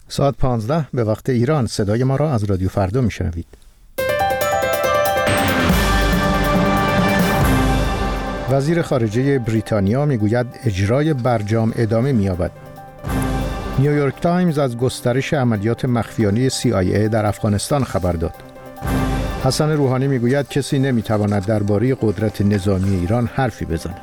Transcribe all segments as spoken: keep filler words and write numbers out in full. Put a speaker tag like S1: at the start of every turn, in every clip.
S1: ساعت پانزده به وقت ایران. صدای ما را از رادیو فردا میشنوید. وزیر خارجه بریتانیا میگوید اجرای برجام ادامه می‌یابد. نیویورک تایمز از گسترش عملیات مخفیانه سی آی ای در افغانستان خبر داد. حسن روحانی میگوید کسی نمیتواند درباره قدرت نظامی ایران حرفی بزند.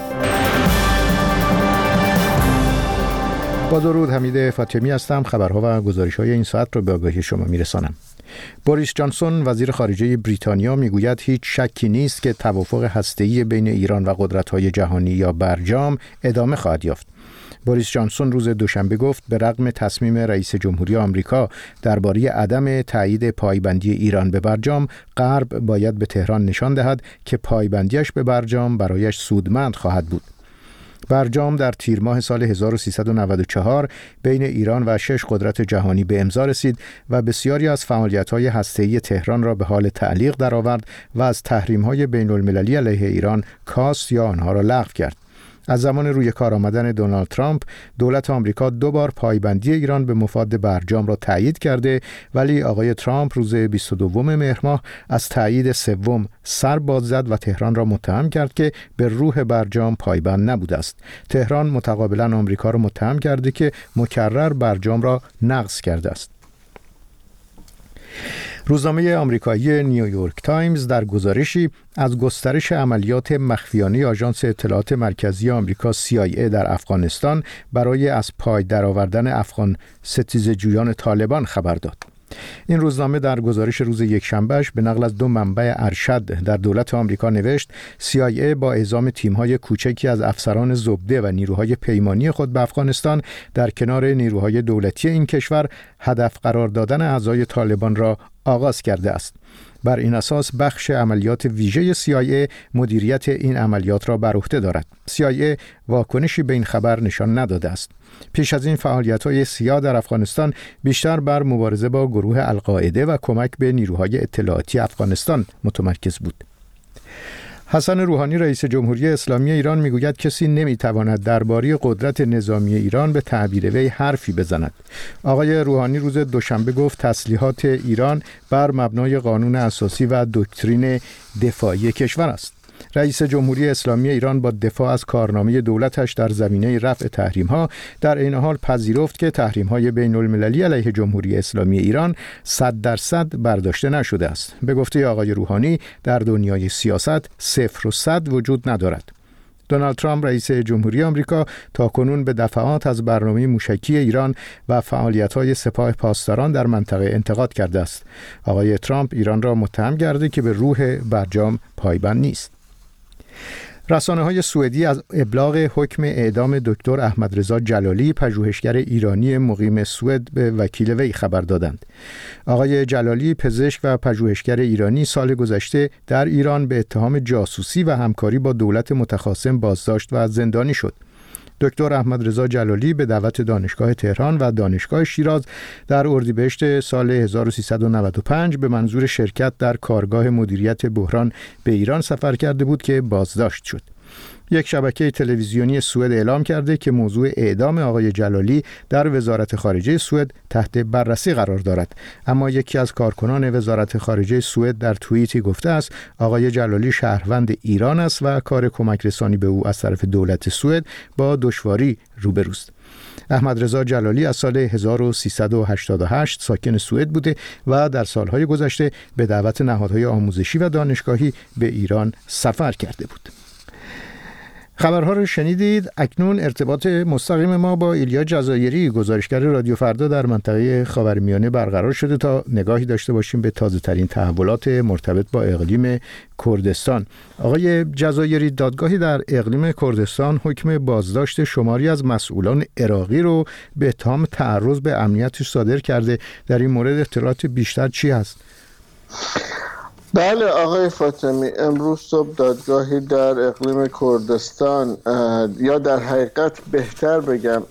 S1: با درود، حمید فاطمی هستم. خبرها و گزارش‌های این ساعت را به آگاهی شما میرسانم. بوریس جانسون وزیر خارجه بریتانیا میگوید هیچ شکی نیست که توافق هسته‌ای بین ایران و قدرت‌های جهانی یا برجام ادامه خواهد یافت. بوریس جانسون روز دوشنبه گفت به رغم تصمیم رئیس جمهوری آمریکا درباره عدم تایید پایبندی ایران به برجام، غرب باید به تهران نشان دهد که پایبندیش به برجام برایش سودمند خواهد بود. برجام در تیر ماه سال هزار و سیصد و نود و چهار بین ایران و شش قدرت جهانی به امضا رسید و بسیاری از فعالیت‌های هسته‌ای تهران را به حال تعلیق درآورد و از تحریم‌های بین‌المللی علیه ایران کاست یا آنها را لغو کرد. از زمان روی کار آمدن دونالد ترامپ، دولت آمریکا دو بار پایبندی ایران به مفاد برجام را تایید کرده، ولی آقای ترامپ روز بیست و دوم مهر ماه از تایید سوم سر باز زد و تهران را متهم کرد که به روح برجام پایبند نبوده است. تهران متقابلا آمریکا را متهم کرده که مکرر برجام را نقض کرده است. روزنامه آمریکایی نیویورک تایمز در گزارشی از گسترش عملیات مخفیانه آژانس اطلاعات مرکزی آمریکا سی آی ای در افغانستان برای از پای درآوردن افغان ستیزجویان طالبان خبر داد. این روزنامه در گزارش روز یکشنبهش به نقل از دو منبع ارشد در دولت آمریکا نوشت سی آی ای با اعزام تیم‌های کوچکی از افسران زبده و نیروهای پیمانی خود به افغانستان در کنار نیروهای دولتی این کشور هدف قرار دادن اعضای طالبان را آغاز کرده است. بر این اساس بخش عملیات ویژه سی آی ای مدیریت این عملیات را بر عهده دارد. سی آی ای واکنشی به این خبر نشان نداده است. پیش از این فعالیت‌های سیا در افغانستان بیشتر بر مبارزه با گروه القاعده و کمک به نیروهای اطلاعاتی افغانستان متمرکز بود. حسن روحانی رئیس جمهوری اسلامی ایران میگوید کسی نمیتواند درباره قدرت نظامی ایران به تعبیر وی حرفی بزند. آقای روحانی روز دوشنبه گفت تسلیحات ایران بر مبنای قانون اساسی و دکترین دفاعی کشور است. رئیس جمهوری اسلامی ایران با دفاع از کارنامه دولتش در زمینه رفع تحریم‌ها در این حال پذیرفت که تحریم‌های بین‌المللی علیه جمهوری اسلامی ایران صد درصد برداشته نشده است. به گفته آقای روحانی در دنیای سیاست صفر و صد وجود ندارد. دونالد ترامپ رئیس جمهوری آمریکا تاکنون به دفعات از برنامه موشکی ایران و فعالیت‌های سپاه پاسداران در منطقه انتقاد کرده است. آقای ترامپ ایران را متهم کرده که به روح برجام پایبند نیست. رسانه‌های سوئدی از ابلاغ حکم اعدام دکتر احمد رضا جلالی پژوهشگر ایرانی مقیم سوئد به وکیل وی خبر دادند. آقای جلالی پزشک و پژوهشگر ایرانی سال گذشته در ایران به اتهام جاسوسی و همکاری با دولت متخاصم بازداشت و زندانی شد. دکتر احمد رضا جلالی به دعوت دانشگاه تهران و دانشگاه شیراز در اردیبهشت سال هزار و سیصد و نود و پنج به منظور شرکت در کارگاه مدیریت بحران به ایران سفر کرده بود که بازداشت شد. یک شبکه تلویزیونی سوئد اعلام کرده که موضوع اعدام آقای جلالی در وزارت خارجه سوئد تحت بررسی قرار دارد، اما یکی از کارکنان وزارت خارجه سوئد در توییتی گفته است آقای جلالی شهروند ایران است و کار کمک رسانی به او از طرف دولت سوئد با دشواری روبروست. احمد رضا جلالی از سال هزار و سیصد و هشتاد و هشت ساکن سوئد بوده و در سالهای گذشته به دعوت نهادهای آموزشی و دانشگاهی به ایران سفر کرده بود. خبرها رو شنیدید. اکنون ارتباط مستقیم ما با ایلیا جزایری گزارشگر رادیو فردا در منطقه خاورمیانه برقرار شده تا نگاهی داشته باشیم به تازه ترین تحولات مرتبط با اقلیم کردستان. آقای جزایری، دادگاهی در اقلیم کردستان حکم بازداشت شماری از مسئولان عراقی رو به اتهام تعرض به امنیتش صادر کرده. در این مورد اطلاعات بیشتر چی هست؟
S2: بله آقای فاطمی، امروز صبح دادگاهی در اقلیم کردستان یا در حقیقت بهتر بگم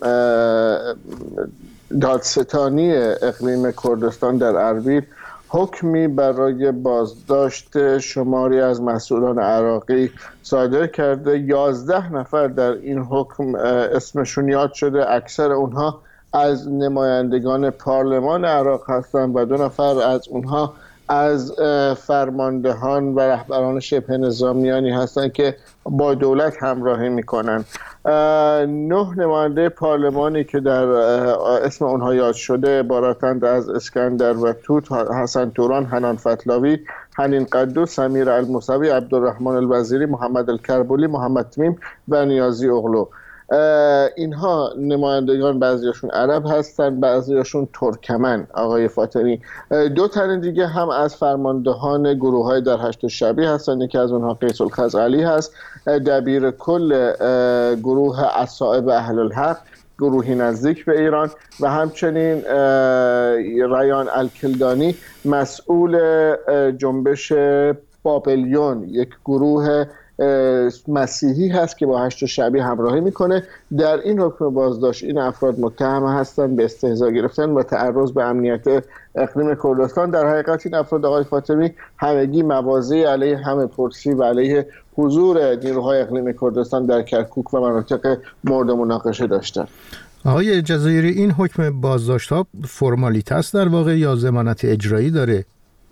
S2: دادستانی اقلیم کردستان در اربیل حکمی برای بازداشت شماری از مسئولان عراقی صادر کرده. یازده نفر در این حکم اسمشون یاد شده، اکثر اونها از نمایندگان پارلمان عراق هستند و دو نفر از اونها از فرماندهان و رهبران شبه نظامیانی هستند که با دولت همراهی میکنن. نه نماینده پارلمانی که در اسم اونها یاد شده عبارتند از اسکندر و توت، حسن توران، حنان فتلاوی، حنین قدوس، سمیر الموسوی، عبدالرحمن الوزیری، محمد الکربولی، محمد تمیم و نیازی اغلو. اینها نمایندگان بعضیاشون عرب هستند، بعضیاشون ترکمن. آقای فاطمی، دو تن دیگه هم از فرماندهان گروه های در هشت شبی هستند. یکی از اونها قیس الخزعلی هست، دبیر کل گروه اصائب اهل الحق، گروهی نزدیک به ایران، و همچنین ریان الکلدانی مسئول جنبش بابلیون، یک گروه مسیحی هست که با هشت شعبی همراهی میکنه. در این حکم بازداشت این افراد متهم هستند به استهزا گرفتن و تعرض به امنیت اقلیم کردستان. در حقیقت این افراد آقای فاطمی همگی مواضعی علیه همه پرسی و علیه حضور نیروهای اقلیم کردستان در کرکوک و مناطق مورد مناقشه داشتند.
S1: آقای جزایری، این حکم بازداشت ها فرمالیته است در واقع یا ضمانت اجرایی داره؟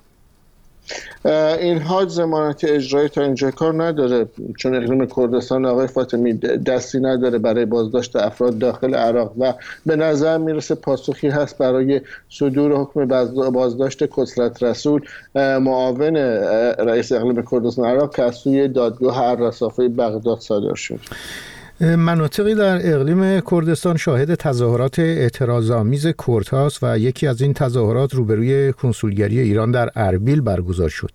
S2: اینها ضمانت اجرایی تا اینجا کار نداره، چون اقلیم کردستان آقای فاطمی دستی نداره برای بازداشت افراد داخل عراق و به نظر میرسه پاسخی هست برای صدور حکم بازداشت کسرت رسول، معاون رئیس اقلیم کردستان عراق، که از سوی دادگاه الرصافه بغداد صادر شد.
S1: مناطقی در اقلیم کردستان شاهد تظاهرات اعتراض‌آمیز کردهاست و یکی از این تظاهرات روبروی کنسولگری ایران در اربیل برگزار شد.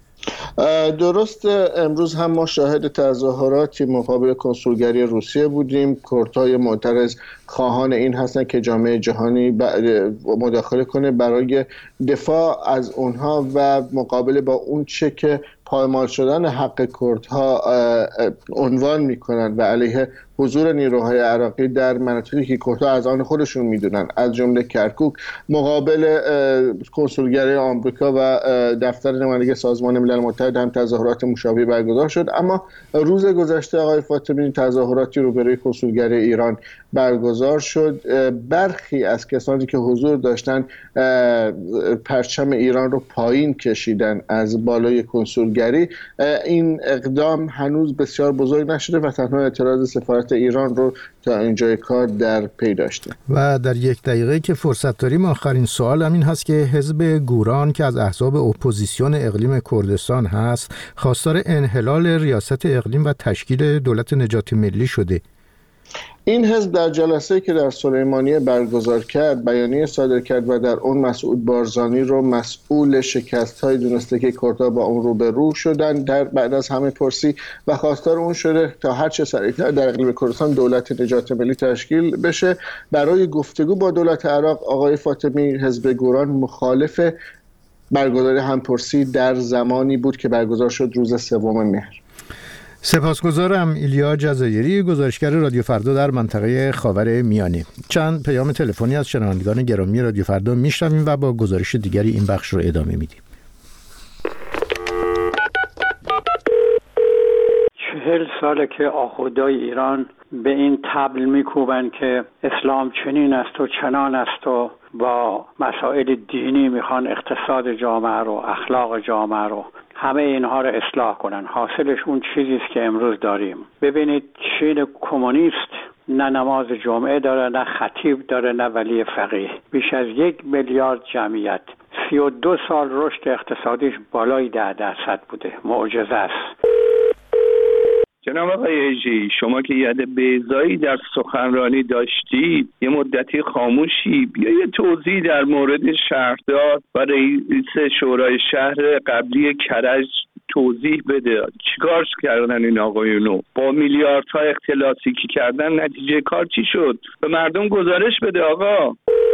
S2: درست، امروز هم ما شاهد تظاهراتی مقابل کنسولگری روسیه بودیم. کردهای معترض خواهان این هستن که جامعه جهانی مداخله کنه برای دفاع از اونها و مقابله با اون چه که پایمال شدن حق کردها عنوان میکنن و علیه حضور نیروهای عراقی در مناطقی که کردها از آن خودشون میدونن، از جمله کرکوک، مقابل کنسولگری آمریکا و دفتر نمایندگی سازمان ملل متحد هم تظاهرات مشابهی برگزار شد. اما روز گذشته آقای فاطمی تظاهراتی روبروی کنسولگری ایران برگزار شد. برخی از کسانی که حضور داشتن پرچم ایران رو پایین کشیدن از بالای کنسولگری. این اقدام هنوز بسیار بزرگ نشده و تنها اعتراض سفارت ایران رو تا اینجای کار در پی داشته.
S1: و در یک دقیقه که فرصت داریم آخرین سوال همین هست که حزب گوران که از احزاب اپوزیسیون اقلیم کردستان هست خواستار انحلال ریاست اقلیم و تشکیل دولت نجات ملی شده.
S2: این حزب در جلسه که در سلیمانیه برگزار کرد بیانیه صادر کرد و در اون مسعود بارزانی رو مسئول شکست‌های دونسته که کردها با اون روبرو شدن در بعد از همه پرسی و خواستار اون شده تا هر چه سریعتر در اقلیم کردستان دولت نجات ملی تشکیل بشه. برای گفتگو با دولت عراق آقای فاطمی، حزب گوران مخالف برگزاری همپرسی در زمانی بود که برگزار شد روز سوم مهر.
S1: سپاسگزارم. ایلیا جزایری، گزارشگر رادیو فردا در منطقه خاور میانه. چند پیام تلفنی از شنوندگان گرامی رادیو فردا میشنویم و با گزارش دیگری این بخش رو ادامه میدیم.
S3: چهل ساله که آخوندهای ایران به این طبل میکوبن که اسلام چنین است و چنان است و با مسائل دینی میخوان اقتصاد جامعه رو، اخلاق جامعه رو، همه اینها رو اصلاح کنن. حاصلش اون چیزی است که امروز داریم. ببینید چین کمونیست نه نماز جمعه داره، نه خطیب داره، نه ولی فقیه. بیش از یک میلیارد جمعیت، سی و دو سال رشد اقتصادیش بالای ده درصد بوده. معجزه است.
S4: جناب آقای ایجی، شما که ید بیضایی در سخنرانی داشتید، یه مدتی خاموشی، بیا یه توضیح در مورد شهردار و رئیس شورای شهر قبلی کرج توضیح بده. چیکار کردن این آقایونو؟ با میلیاردها اختلاسی که کردن نتیجه کار چی شد؟ به مردم گزارش بده آقا.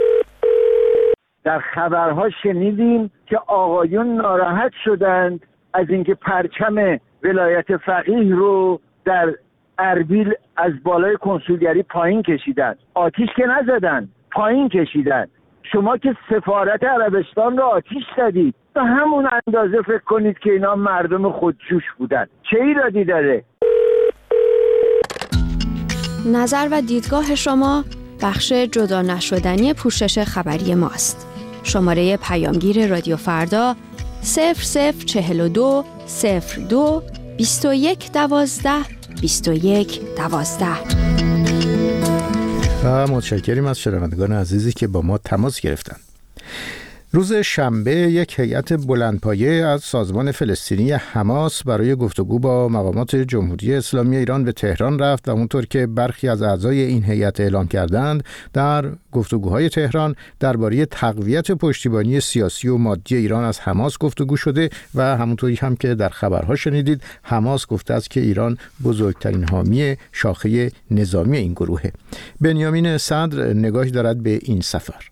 S5: در خبرها شنیدیم که آقایون ناراحت شدند از اینکه پرچم ولایت فقیه رو در اربیل از بالای کنسولگری پایین کشیدن. آتیش که نزدن، پایین کشیدن. شما که سفارت عربستان رو آتیش زدید، به همون اندازه فکر کنید که اینا مردم خودجوش بودن. چه ایرادی داره؟
S6: نظر و دیدگاه شما بخش جدا نشدنی پوشش خبری ماست. شماره پیامگیر رادیو فردا صفر صفر چهل و دو صفر دو بیست و یک دوازده بیست و یک دوازده.
S1: و متشکریم از شنوندگان عزیزی که با ما تماس گرفتن. روز شنبه یک هیئت بلندپایه از سازمان فلسطینی حماس برای گفتگو با مقامات جمهوری اسلامی ایران به تهران رفت و اونطور که برخی از اعضای این هیئت اعلام کردند، در گفتگوهای تهران درباره تقویت پشتیبانی سیاسی و مادی ایران از حماس گفتگو شده و همونطوری هم که در خبرها شنیدید، حماس گفته است که ایران بزرگترین حامی شاخه نظامی این گروهه. بنیامین صدر نگاهی دارد به این سفر.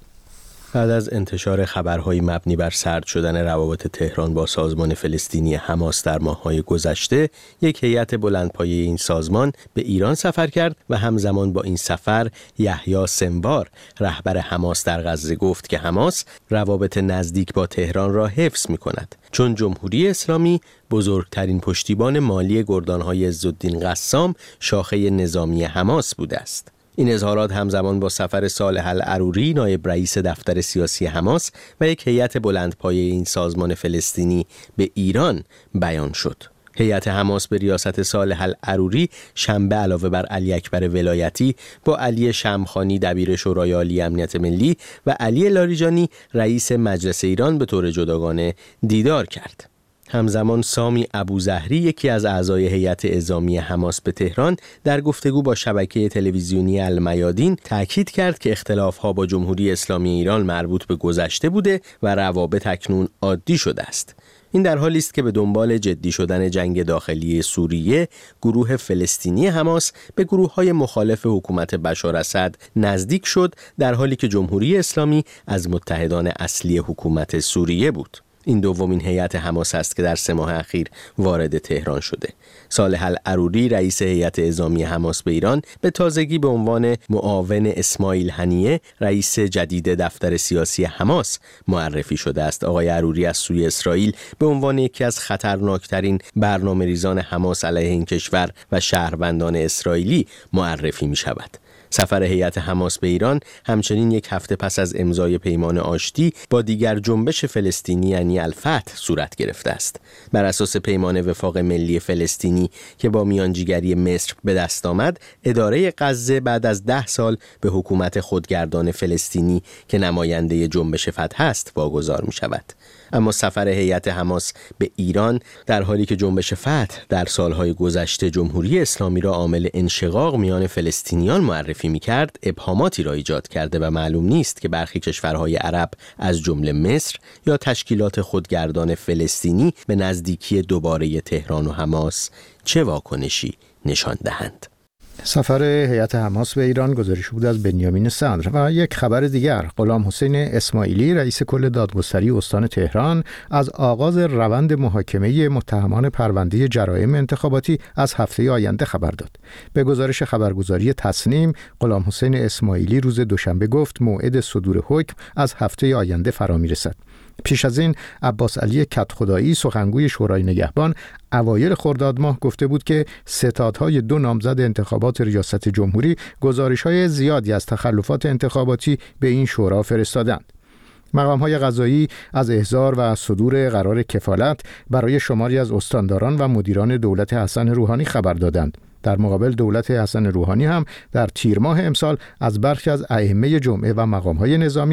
S7: بعد از انتشار خبرهای مبنی بر سرد شدن روابط تهران با سازمان فلسطینی حماس در ماه‌های گذشته، یک هیئت بلندپایه این سازمان به ایران سفر کرد و همزمان با این سفر یحیی سنوار، رهبر حماس در غزه، گفت که حماس روابط نزدیک با تهران را حفظ می‌کند، چون جمهوری اسلامی بزرگترین پشتیبان مالی گردان‌های عزالدین قسام شاخه نظامی حماس بوده است. این اظهارات همزمان با سفر صالح العروری، نایب رئیس دفتر سیاسی حماس و یک هیئت بلندپایه این سازمان فلسطینی به ایران بیان شد. هیئت حماس به ریاست صالح العروری شنبه علاوه بر علی اکبر ولایتی با علی شمخانی دبیر شورای عالی امنیت ملی و علی لاریجانی رئیس مجلس ایران به طور جداگانه دیدار کرد. همزمان سامی ابوزهری، یکی از اعضای هیئت اعزامی حماس به تهران، در گفتگو با شبکه تلویزیونی المیادین تاکید کرد که اختلاف‌ها با جمهوری اسلامی ایران مربوط به گذشته بوده و روابط اکنون عادی شده است. این در حالی است که به دنبال جدی شدن جنگ داخلی سوریه، گروه فلسطینی حماس به گروه‌های مخالف حکومت بشار اسد نزدیک شد، در حالی که جمهوری اسلامی از متحدان اصلی حکومت سوریه بود. این دومین هیئت حماس است که در سه ماه اخیر وارد تهران شده. صالح العروری، رئیس هیئت اعزامی حماس به ایران، به تازگی به عنوان معاون اسماعیل هنیه، رئیس جدید دفتر سیاسی حماس معرفی شده است. آقای عروری از سوی اسرائیل به عنوان یکی از خطرناکترین برنامه‌ریزان حماس علیه این کشور و شهروندان اسرائیلی معرفی می شود. سفر هیئت حماس به ایران همچنین یک هفته پس از امضای پیمان آشتی با دیگر جنبش فلسطینی یعنی الفتح صورت گرفته است. بر اساس پیمان وفاق ملی فلسطینی که با میانجیگری مصر به دست آمد، اداره غزه بعد از ده سال به حکومت خودگردان فلسطینی که نماینده جنبش فتح است واگذار می شود. اما سفر هیئت حماس به ایران در حالی که جنبش فتح در سالهای گذشته جمهوری اسلامی را عامل انشقاق میان فلسطینیان معرفی می‌کرد، ابهاماتی را ایجاد کرده و معلوم نیست که برخی کشورهای عرب از جمله مصر یا تشکیلات خودگردان فلسطینی به نزدیکی دوباره تهران و حماس چه واکنشی نشان دهند.
S1: سفر هیئت حماس به ایران گزارش بود از بنیامین صدر. و یک خبر دیگر، غلام حسین اسماعیلی، رئیس کل دادگستری استان تهران، از آغاز روند محاکمه متهمان پرونده جرایم انتخاباتی از هفته آینده خبر داد. به گزارش خبرگزاری تصنیم، غلام حسین اسماعیلی روز دوشنبه گفت موعد صدور حکم از هفته آینده فرا می‌رسد. پیش از این عباس علی کدخدایی، سخنگوی شورای نگهبان، اوایل خرداد ماه گفته بود که ستادهای دو نامزد انتخابات ریاست جمهوری گزارش‌های زیادی از تخلفات انتخاباتی به این شورا فرستادند. مقام‌های قضایی از احضار و صدور قرار کفالت برای شماری از استانداران و مدیران دولت حسن روحانی خبر دادند. در مقابل دولت حسن روحانی هم در تیر ماه امسال از برخی از ائمه جمعه و مقام‌های نظامی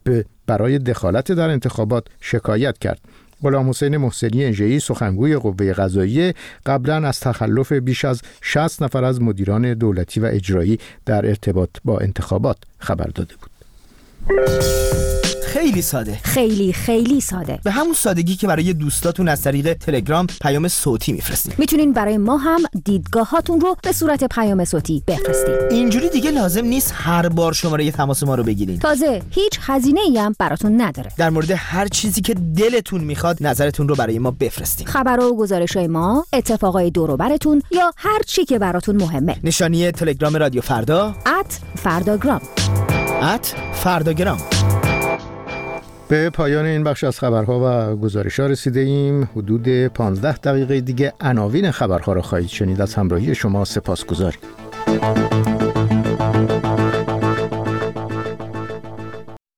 S1: برای دخالت در انتخابات شکایت کرد. غلام حسین محسنی انژه‌ای، سخنگوی قوه قضاییه، قبلا از تخلف بیش از شصت نفر از مدیران دولتی و اجرایی در ارتباط با انتخابات خبر داده بود.
S8: خیلی ساده،
S9: خیلی خیلی ساده،
S8: به همون سادگی که برای دوستاتون از طریق تلگرام پیام صوتی میفرستین.
S9: میتونین برای ما هم دیدگاهاتون رو به صورت پیام صوتی بفرستین.
S8: اینجوری دیگه لازم نیست هر بار شماره تماس ما رو بگیرین.
S9: تازه هیچ هزینه‌ای هم براتون نداره.
S8: در مورد هر چیزی که دلتون میخواد نظرتون رو برای ما بفرستین.
S9: خبر و گزارش‌های ما، اتفاقای دور و براتون یا هر چی که براتون مهمه.
S8: نشانی تلگرام رادیو فردا
S9: ات فرداگرام
S8: ات فرداگرام.
S1: به پایان این بخش از خبرها و گزارش‌ها رسیده ایم. حدود پانزده دقیقه دیگه عناوین خبرها را خواهید شنید. از همراهی شما سپاسگزاریم.